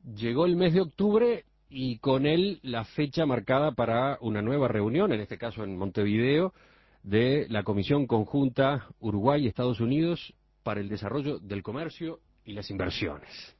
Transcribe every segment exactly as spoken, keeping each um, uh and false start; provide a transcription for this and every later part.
Llegó el mes de octubre y con él la fecha marcada para una nueva reunión, en este caso en Montevideo, de la Comisión Conjunta Uruguay-Estados Unidos para el Desarrollo del Comercio y las Inversiones.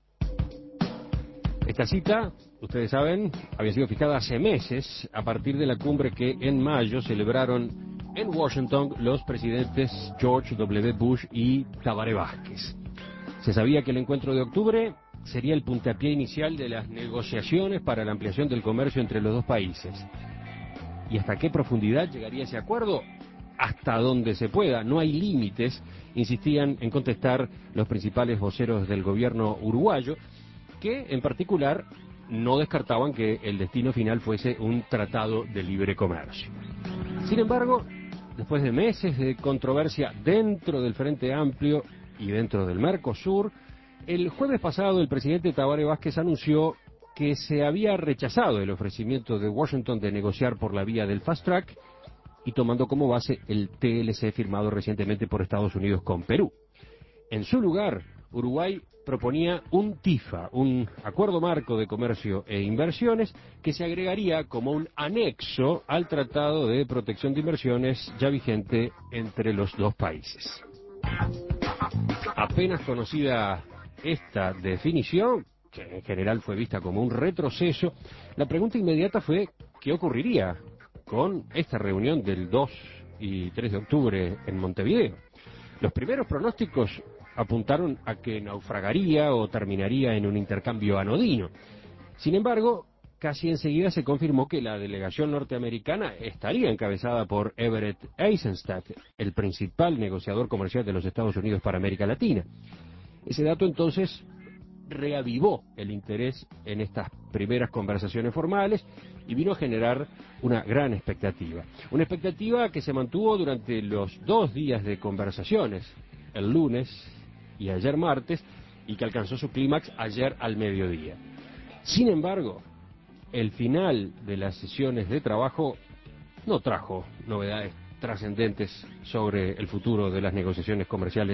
Esta cita, ustedes saben, había sido fijada hace meses a partir de la cumbre que en mayo celebraron en Washington los presidentes George W. Bush y Tabaré Vázquez. Se sabía que el encuentro de octubre sería el puntapié inicial de las negociaciones para la ampliación del comercio entre los dos países. ¿Y hasta qué profundidad llegaría ese acuerdo? Hasta donde se pueda, no hay límites, insistían en contestar los principales voceros del gobierno uruguayo, que en particular no descartaban que el destino final fuese un tratado de libre comercio. Sin embargo, después de meses de controversia dentro del Frente Amplio y dentro del Mercosur, el jueves pasado el presidente Tabaré Vázquez anunció que se había rechazado el ofrecimiento de Washington de negociar por la vía del Fast Track y tomando como base el T L C firmado recientemente por Estados Unidos con Perú. En su lugar, Uruguay proponía un TIFA, un acuerdo marco de comercio e inversiones que se agregaría como un anexo al Tratado de Protección de Inversiones ya vigente entre los dos países. Apenas conocida esta definición, que en general fue vista como un retroceso, la pregunta inmediata fue ¿qué ocurriría con esta reunión del dos y tres de octubre en Montevideo? Los primeros pronósticos apuntaron a que naufragaría o terminaría en un intercambio anodino. Sin embargo, casi enseguida se confirmó que la delegación norteamericana estaría encabezada por Everett Eisenstadt, el principal negociador comercial de los Estados Unidos para América Latina. Ese dato entonces reavivó el interés en estas primeras conversaciones formales y vino a generar una gran expectativa. Una expectativa que se mantuvo durante los dos días de conversaciones, el lunes y ayer martes, y que alcanzó su clímax ayer al mediodía. Sin embargo, el final de las sesiones de trabajo no trajo novedades trascendentes sobre el futuro de las negociaciones comerciales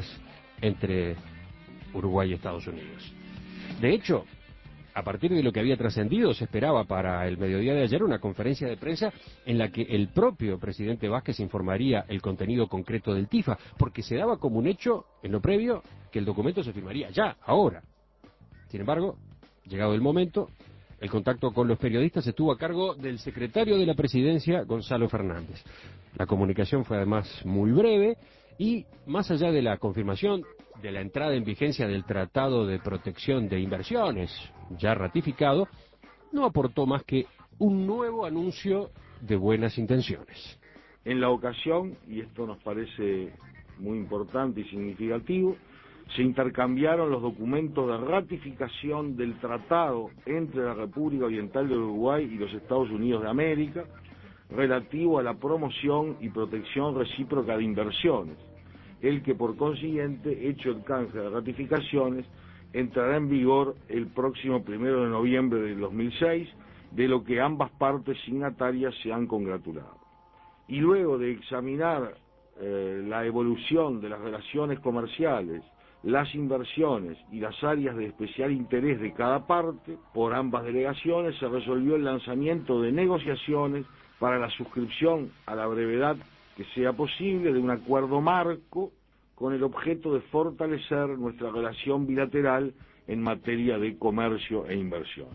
entre Uruguay y Estados Unidos. De hecho, a partir de lo que había trascendido, se esperaba para el mediodía de ayer una conferencia de prensa en la que el propio presidente Vázquez informaría el contenido concreto del TIFA, porque se daba como un hecho, en lo previo, que el documento se firmaría ya, ahora. Sin embargo, llegado el momento, el contacto con los periodistas estuvo a cargo del secretario de la Presidencia, Gonzalo Fernández. La comunicación fue además muy breve y, más allá de la confirmación de la entrada en vigencia del Tratado de Protección de Inversiones, ya ratificado, no aportó más que un nuevo anuncio de buenas intenciones. En la ocasión, y esto nos parece muy importante y significativo, se intercambiaron los documentos de ratificación del tratado entre la República Oriental de Uruguay y los Estados Unidos de América relativo a la promoción y protección recíproca de inversiones, el que por consiguiente, hecho el canje de ratificaciones, entrará en vigor el próximo primero de noviembre del dos mil seis, de lo que ambas partes signatarias se han congratulado. Y luego de examinar eh, la evolución de las relaciones comerciales, las inversiones y las áreas de especial interés de cada parte, por ambas delegaciones se resolvió el lanzamiento de negociaciones para la suscripción a la brevedad que sea posible de un acuerdo marco con el objeto de fortalecer nuestra relación bilateral en materia de comercio e inversión.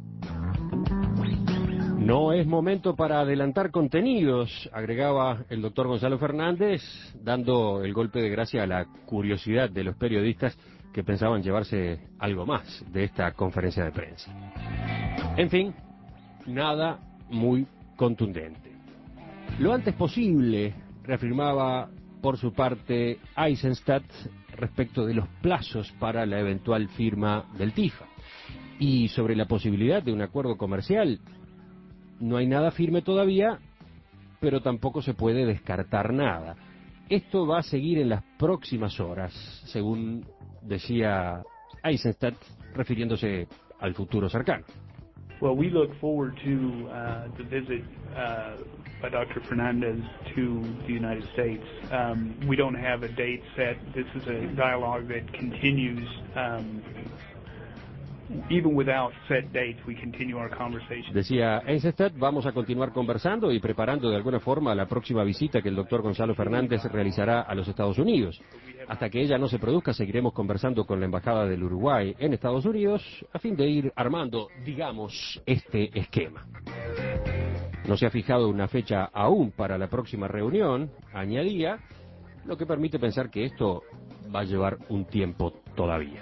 No es momento para adelantar contenidos, agregaba el doctor Gonzalo Fernández, dando el golpe de gracia a la curiosidad de los periodistas que pensaban llevarse algo más de esta conferencia de prensa. En fin, nada muy contundente. Lo antes posible, reafirmaba por su parte Eisenstadt respecto de los plazos para la eventual firma del TIFA. Y sobre la posibilidad de un acuerdo comercial, no hay nada firme todavía, pero tampoco se puede descartar nada. Esto va a seguir en las próximas horas, según decía Eisenstadt, refiriéndose al futuro cercano. Well, we look forward to uh, the visit uh, by Doctor Fernandez to the United States. Um, we don't have a date set. This is a dialogue that continues um, even without set dates, we continue our conversation. Decía Eisenstadt, vamos a continuar conversando y preparando de alguna forma la próxima visita que el doctor Gonzalo Fernández realizará a los Estados Unidos. Hasta que ella no se produzca, seguiremos conversando con la Embajada del Uruguay en Estados Unidos a fin de ir armando, digamos, este esquema. No se ha fijado una fecha aún para la próxima reunión, añadía, lo que permite pensar que esto va a llevar un tiempo todavía.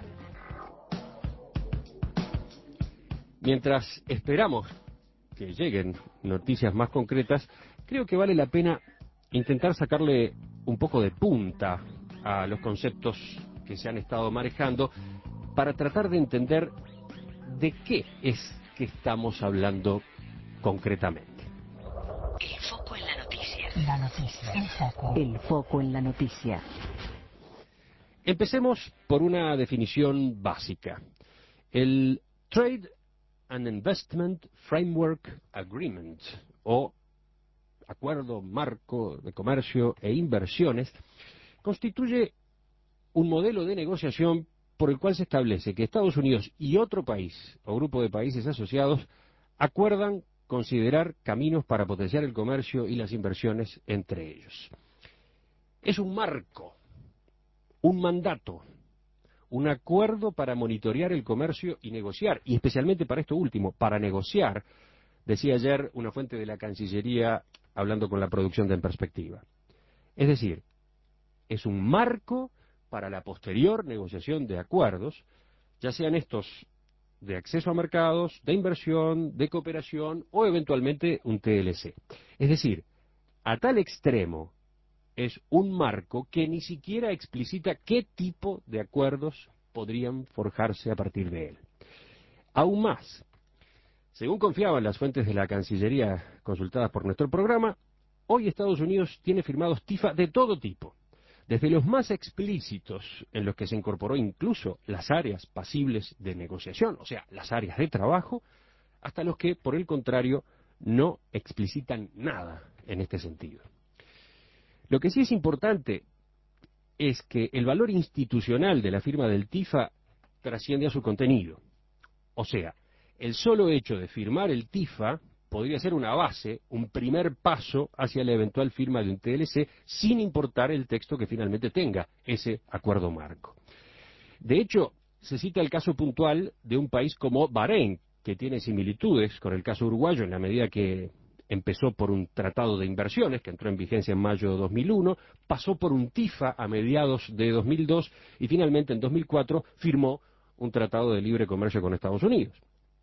Mientras esperamos que lleguen noticias más concretas, creo que vale la pena intentar sacarle un poco de punta a los conceptos que se han estado manejando para tratar de entender de qué es que estamos hablando concretamente. El foco en la noticia. La noticia. El foco. El foco en la noticia. Empecemos por una definición básica. El Trade and Investment Framework Agreement, o Acuerdo Marco de Comercio e Inversiones, constituye un modelo de negociación por el cual se establece que Estados Unidos y otro país o grupo de países asociados acuerdan considerar caminos para potenciar el comercio y las inversiones entre ellos. Es un marco, un mandato, un acuerdo para monitorear el comercio y negociar, y especialmente para esto último, para negociar, decía ayer una fuente de la Cancillería hablando con la producción de En Perspectiva. Es decir, es un marco para la posterior negociación de acuerdos, ya sean estos de acceso a mercados, de inversión, de cooperación o eventualmente un T L C. Es decir, a tal extremo es un marco que ni siquiera explicita qué tipo de acuerdos podrían forjarse a partir de él. Aún más, según confiaban las fuentes de la Cancillería consultadas por nuestro programa, hoy Estados Unidos tiene firmados T I F A de todo tipo, desde los más explícitos, en los que se incorporó incluso las áreas pasibles de negociación, o sea, las áreas de trabajo, hasta los que, por el contrario, no explicitan nada en este sentido. Lo que sí es importante es que el valor institucional de la firma del T I F A trasciende a su contenido. O sea, el solo hecho de firmar el T I F A podría ser una base, un primer paso hacia la eventual firma de un T L C, sin importar el texto que finalmente tenga ese acuerdo marco. De hecho, se cita el caso puntual de un país como Bahrein, que tiene similitudes con el caso uruguayo en la medida que empezó por un tratado de inversiones que entró en vigencia en mayo de dos mil uno, pasó por un T I F A a mediados de dos mil dos y finalmente en dos mil cuatro firmó un tratado de libre comercio con Estados Unidos.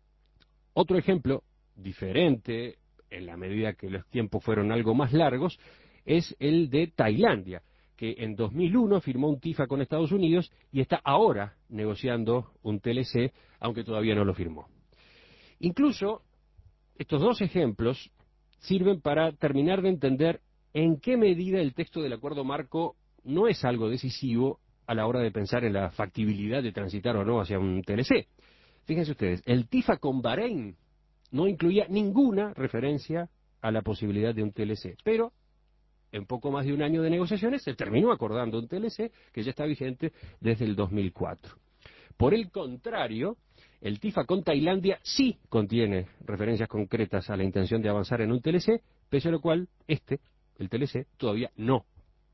Otro ejemplo diferente, en la medida que los tiempos fueron algo más largos, es el de Tailandia, que en dos mil uno firmó un T I F A con Estados Unidos y está ahora negociando un T L C, aunque todavía no lo firmó. Incluso, estos dos ejemplos sirven para terminar de entender en qué medida el texto del acuerdo marco no es algo decisivo a la hora de pensar en la factibilidad de transitar o no hacia un T L C. Fíjense ustedes, el T I F A con Bahrein no incluía ninguna referencia a la posibilidad de un T L C, pero en poco más de un año de negociaciones se terminó acordando un T L C que ya está vigente desde el dos mil cuatro. Por el contrario, el T I F A con Tailandia sí contiene referencias concretas a la intención de avanzar en un T L C, pese a lo cual este, el T L C, todavía no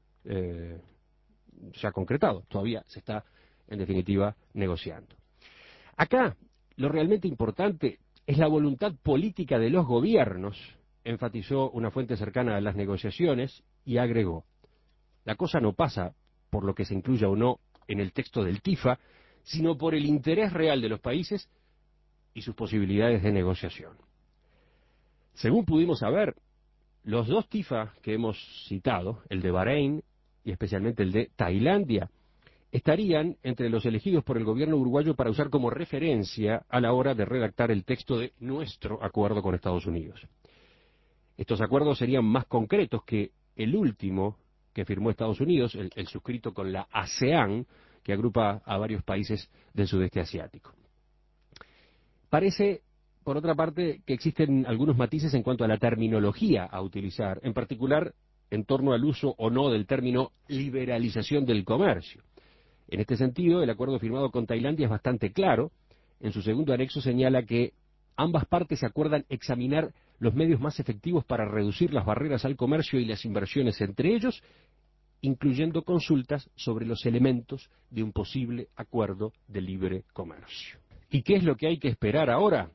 eh, se ha concretado, todavía se está, en definitiva, negociando. Acá, lo realmente importante es la voluntad política de los gobiernos, enfatizó una fuente cercana a las negociaciones y agregó: la cosa no pasa por lo que se incluya o no en el texto del T I F A, sino por el interés real de los países y sus posibilidades de negociación. Según pudimos saber, los dos T I F A que hemos citado, el de Bahrein y especialmente el de Tailandia, estarían entre los elegidos por el gobierno uruguayo para usar como referencia a la hora de redactar el texto de nuestro acuerdo con Estados Unidos. Estos acuerdos serían más concretos que el último que firmó Estados Unidos, el, el suscrito con la ASEAN, que agrupa a varios países del sudeste asiático. Parece, por otra parte, que existen algunos matices en cuanto a la terminología a utilizar, en particular en torno al uso o no del término liberalización del comercio. En este sentido, el acuerdo firmado con Tailandia es bastante claro, en su segundo anexo señala que ambas partes se acuerdan examinar los medios más efectivos para reducir las barreras al comercio y las inversiones entre ellos, incluyendo consultas sobre los elementos de un posible acuerdo de libre comercio. ¿Y qué es lo que hay que esperar ahora?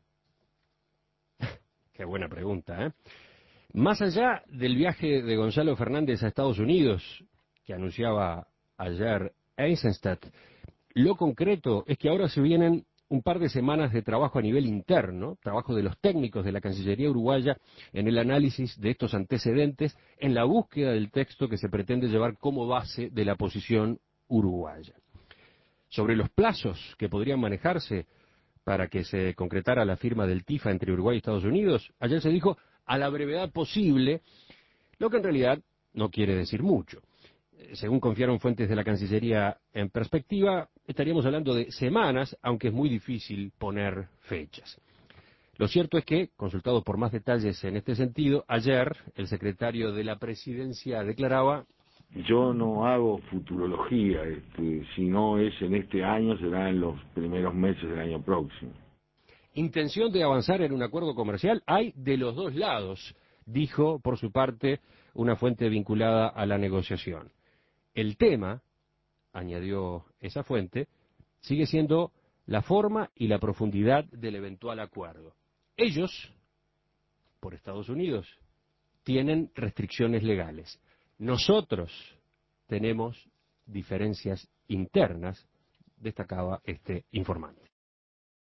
Qué buena pregunta, ¿eh? Más allá del viaje de Gonzalo Fernández a Estados Unidos, que anunciaba ayer Eisenstadt, lo concreto es que ahora se vienen un par de semanas de trabajo a nivel interno, trabajo de los técnicos de la Cancillería uruguaya en el análisis de estos antecedentes, en la búsqueda del texto que se pretende llevar como base de la posición uruguaya. Sobre los plazos que podrían manejarse para que se concretara la firma del T I F A entre Uruguay y Estados Unidos, ayer se dijo a la brevedad posible, lo que en realidad no quiere decir mucho. Según confiaron fuentes de la Cancillería en perspectiva, estaríamos hablando de semanas, aunque es muy difícil poner fechas. Lo cierto es que, consultado por más detalles en este sentido, ayer el secretario de la Presidencia declaraba: yo no hago futurología, este, si no es en este año, será en los primeros meses del año próximo. Intención de avanzar en un acuerdo comercial hay de los dos lados, dijo por su parte una fuente vinculada a la negociación. El tema, añadió esa fuente, sigue siendo la forma y la profundidad del eventual acuerdo. Ellos, por Estados Unidos, tienen restricciones legales. Nosotros tenemos diferencias internas, destacaba este informante.